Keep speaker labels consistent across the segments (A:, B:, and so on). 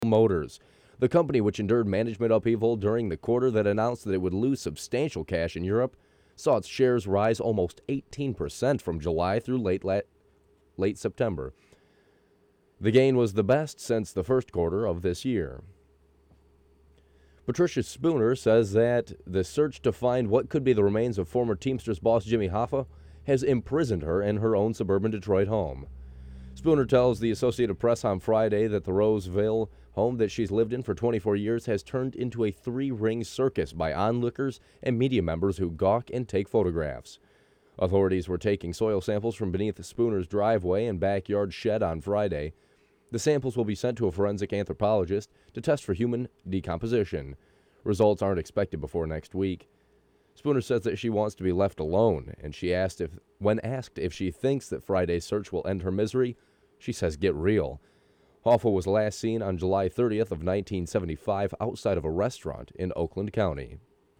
A: Motors. The company, which endured management upheaval during the quarter that announced that it would lose substantial cash in Europe, saw its shares rise almost 18% from July through late September. The gain was the best since the first quarter of this year. Patricia Spooner says that the search to find what could be the remains of former Teamsters boss Jimmy Hoffa has imprisoned her in her own suburban Detroit home. Spooner tells the Associated Press on Friday that the Roseville home that she's lived in for 24 years has turned into a three-ring circus by onlookers and media members who gawk and take photographs. Authorities were taking soil samples from beneath Spooner's driveway and backyard shed on Friday. The samples will be sent to a forensic anthropologist to test for human decomposition. Results aren't expected before next week. Spooner says that she wants to be left alone, and when asked if she thinks that Friday's search will end her misery, she says, "Get real." Hoffa was last seen on July 30th of 1975 outside of a restaurant in Oakland County.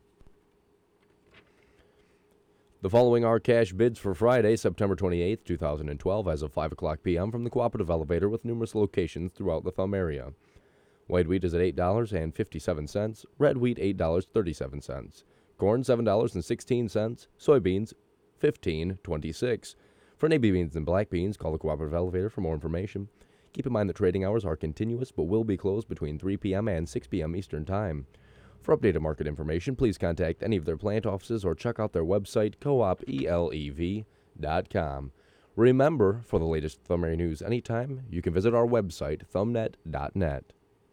A: The following are cash bids for Friday, September 28th, 2012, as of 5 o'clock p.m. from the Cooperative Elevator with numerous locations throughout the Thumb area. White wheat is at $8.57, red wheat $8.37, corn $7.16, soybeans $15.26. For navy beans and black beans, call the Cooperative Elevator for more information. Keep in mind that trading hours are continuous but will be closed between 3 p.m. and 6 p.m. Eastern Time. For updated market information, please contact any of their plant offices or check out their website, coopelev.com. Remember, for the latest Thumb area news anytime, you can visit our website, thumbnet.net.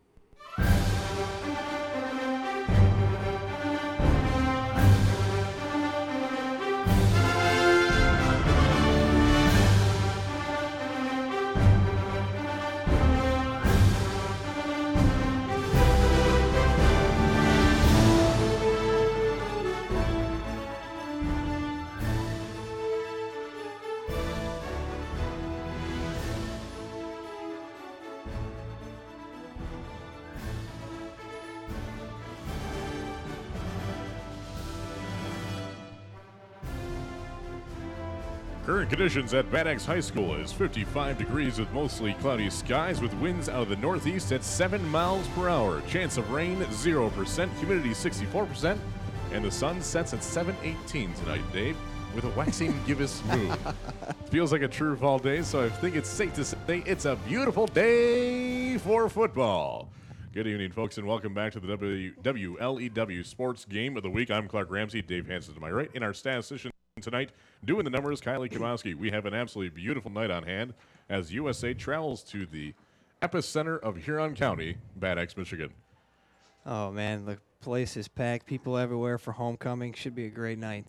B: Current conditions at Bad Axe High School is 55 degrees with mostly cloudy skies with winds out of the northeast at 7 miles per hour. Chance of rain 0%, humidity 64%, and the sun sets at 7:18 tonight, Dave, with a waxing gibbous moon. Feels like a true fall day, so I think it's safe to say it's a beautiful day for football. Good evening, folks, and welcome back to the WLEW Sports Game of the Week. I'm Clark Ramsey, Dave Hansen to my right. In our statistician tonight, doing the numbers, Kylie Kowalski. We have an absolutely beautiful night on hand as USA travels to the epicenter of Huron County, Bad Axe, Michigan.
C: Oh, man, the place is packed. People everywhere for homecoming. Should be a great night.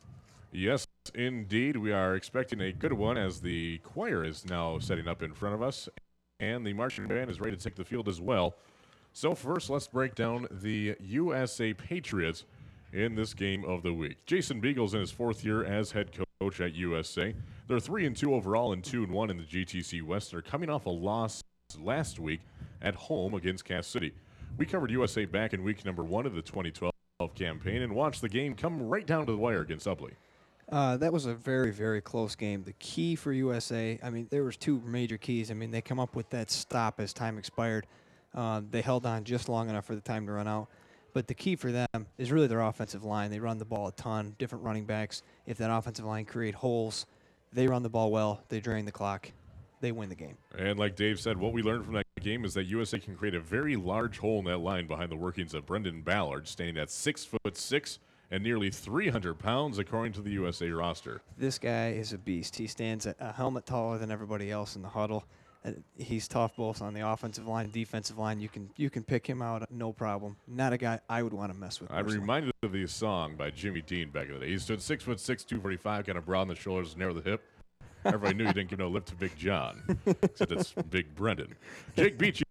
B: Yes, indeed. We are expecting a good one as the choir is now setting up in front of us, and the marching band is ready to take the field as well. So first, let's break down the USA Patriots in this game of the week. Jason Beagle's in his fourth year as head coach at USA. They're 3-2 overall and 2-1 in the GTC West. They're coming off a loss last week at home against Cass City. We covered USA back in week number 1 of the 2012 campaign and watched the game come right down to the wire against Ubley.
C: That was a very, very close game. The key for USA, I mean, there was two major keys. I mean, they come up with that stop as time expired. They held on just long enough for the time to run out. But the key for them is really their offensive line. They run the ball a ton, different running backs. If that offensive line create holes, they run the ball well, they drain the clock, they win the game.
B: And like Dave said, what we learned from that game is that USA can create a very large hole in that line behind the workings of Brendan Ballard, standing at 6'6" and nearly 300 pounds, according to the USA roster.
C: This guy is a beast. He stands a helmet taller than everybody else in the huddle. He's tough both on the offensive line and defensive line. You can pick him out, no problem. Not a guy I would want to mess with.
B: I'm reminded of the song by Jimmy Dean back in the day. He stood 6'6", 245, kind of broad on the shoulders, narrow the hip. Everybody knew he didn't give no lip to Big John, except it's Big Brendan. Jake Beachy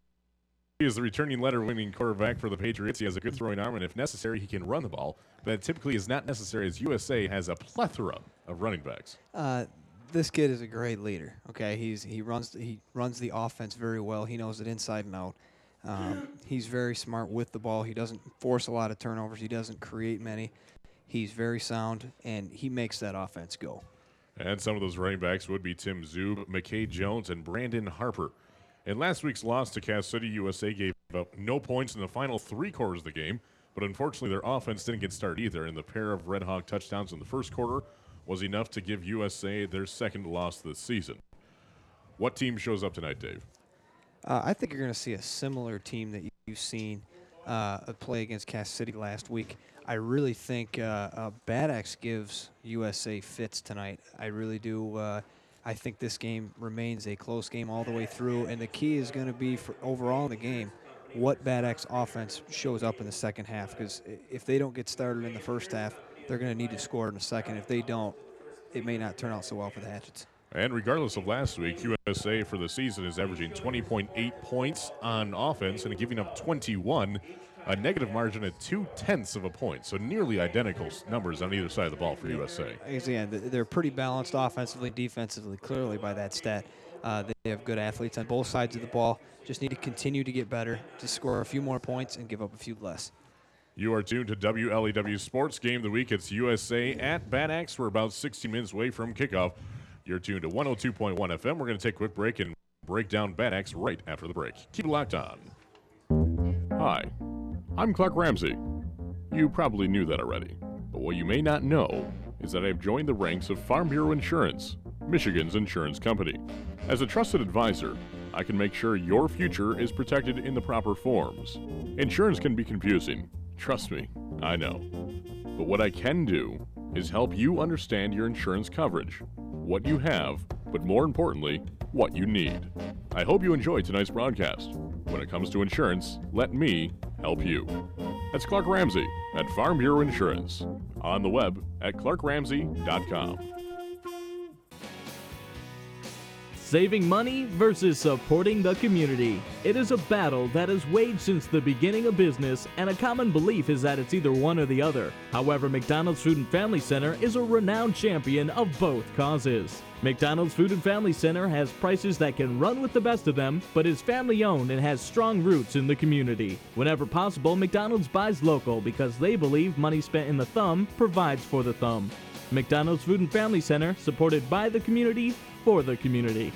B: is the returning letter-winning quarterback for the Patriots. He has a good throwing arm, and if necessary, he can run the ball. But it typically is not necessary as USA has a plethora of running backs.
C: This kid is a great leader. Okay, he runs the offense very well. He knows it inside and out. He's very smart with the ball. He doesn't force a lot of turnovers. He doesn't create many. He's very sound, and he makes that offense go.
B: And some of those running backs would be Tim Zub, McKay Jones, and Brandon Harper. In last week's loss to Cass City, USA gave up no points in the final 3 quarters of the game, but unfortunately their offense didn't get started either, and the pair of Red Hawk touchdowns in the first quarter was enough to give USA their second loss this season. What team shows up tonight, Dave?
C: I think you're going to see a similar team that you've seen play against Cass City last week. I really think Bad Axe gives USA fits tonight. I really do. I think this game remains a close game all the way through, and the key is going to be for overall in the game what Bad Axe offense shows up in the second half, because if they don't get started in the first half, they're going to need to score in the second. If they don't, it may not turn out so well for the Hatchets.
B: And regardless of last week, USA for the season is averaging 20.8 points on offense and giving up 21, a negative margin at 0.2 of a point. So nearly identical numbers on either side of the ball for USA.
C: Again, they're pretty balanced offensively, defensively, clearly by that stat. They have good athletes on both sides of the ball. Just need to continue to get better, to score a few more points and give up a few less.
B: You are tuned to WLEW Sports Game of the Week. It's USA at Bad Axe. We're about 60 minutes away from kickoff. You're tuned to 102.1 FM. We're going to take a quick break and break down Bad Axe right after the break. Keep it locked on. Hi, I'm Clark Ramsey. You probably knew that already, but what you may not know is that I've joined the ranks of Farm Bureau Insurance, Michigan's insurance company. As a trusted advisor, I can make sure your future is protected in the proper forms. Insurance can be confusing. Trust me, I know. But what I can do is help you understand your insurance coverage, what you have, but more importantly, what you need. I hope you enjoy tonight's broadcast. When it comes to insurance, let me help you. That's Clark Ramsey at Farm Bureau Insurance. On the web at clarkramsey.com.
D: Saving money versus supporting the community. It is a battle that has waged since the beginning of business, and a common belief is that it's either one or the other. However, McDonald's Food and Family Center is a renowned champion of both causes. McDonald's Food and Family Center has prices that can run with the best of them, but is family owned and has strong roots in the community. Whenever possible, McDonald's buys local because they believe money spent in the thumb provides for the thumb. McDonald's Food and Family Center, supported by the community, for the community.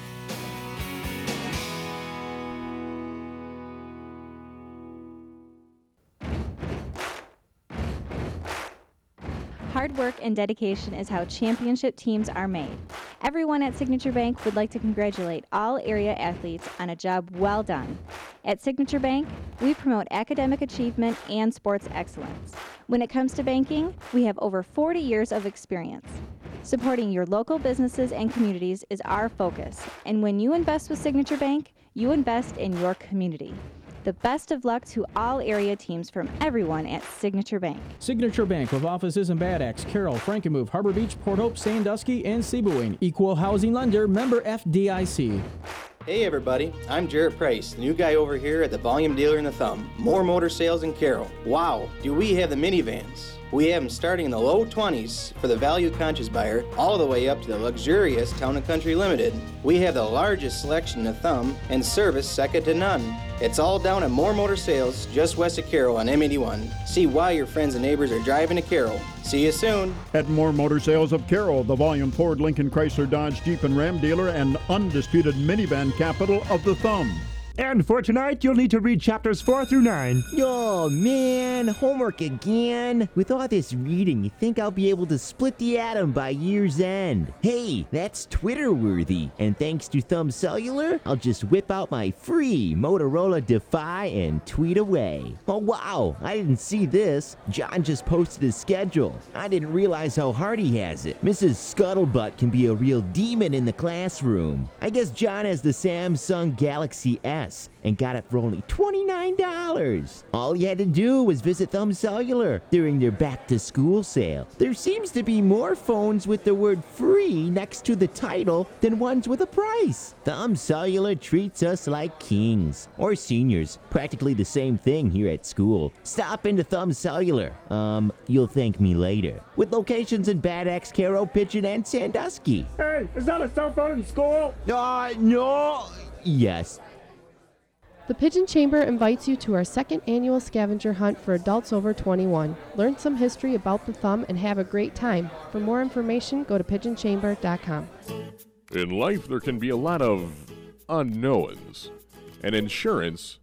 E: Hard work and dedication is how championship teams are made. Everyone at Signature Bank would like to congratulate all area athletes on a job well done. At Signature Bank, we promote academic achievement and sports excellence. When it comes to banking, we have over 40 years of experience. Supporting your local businesses and communities is our focus, and when you invest with Signature Bank, you invest in your community. The best of luck to all area teams from everyone at Signature Bank.
F: Signature Bank with offices in Bad Axe, Carroll, Frankenmuth, Harbor Beach, Port Hope, Sandusky, and Seaboing. Equal housing lender, member FDIC.
G: Hey everybody, I'm Jarrett Price, the new guy over here at the volume dealer in the Thumb. More motor sales in Carroll. Wow, do we have the minivans? We have them starting in the low 20s for the value-conscious buyer, all the way up to the luxurious Town & Country Limited. We have the largest selection in the Thumb and service second to none. It's all down at More Motor Sales, just west of Carroll on M81. See why your friends and neighbors are driving to Carroll. See you soon.
H: At More Motor Sales of Carroll, the volume Ford, Lincoln, Chrysler, Dodge, Jeep, and Ram dealer and undisputed minivan capital of the Thumb.
I: And for tonight, you'll need to read chapters 4 through 9.
J: Oh, man, homework again. With all this reading, you think I'll be able to split the atom by year's end. Hey, that's Twitter-worthy. And thanks to Thumb Cellular, I'll just whip out my free Motorola Defy and tweet away. Oh, wow, I didn't see this. John just posted his schedule. I didn't realize how hard he has it. Mrs. Scuttlebutt can be a real demon in the classroom. I guess John has the Samsung Galaxy S and got it for only $29. All you had to do was visit Thumb Cellular during their back-to-school sale. There seems to be more phones with the word free next to the title than ones with a price. Thumb Cellular treats us like kings, or seniors, practically the same thing here at school. Stop into Thumb Cellular. You'll thank me later. With locations in Bad Axe, Carroll, Pigeon, and Sandusky.
I: Hey, is that a cell phone in school?
J: No. Yes.
K: The Pigeon Chamber invites you to our second annual scavenger hunt for adults over 21. Learn some history about the Thumb and have a great time. For more information, go to pigeonchamber.com.
B: In life, there can be a lot of unknowns, and insurance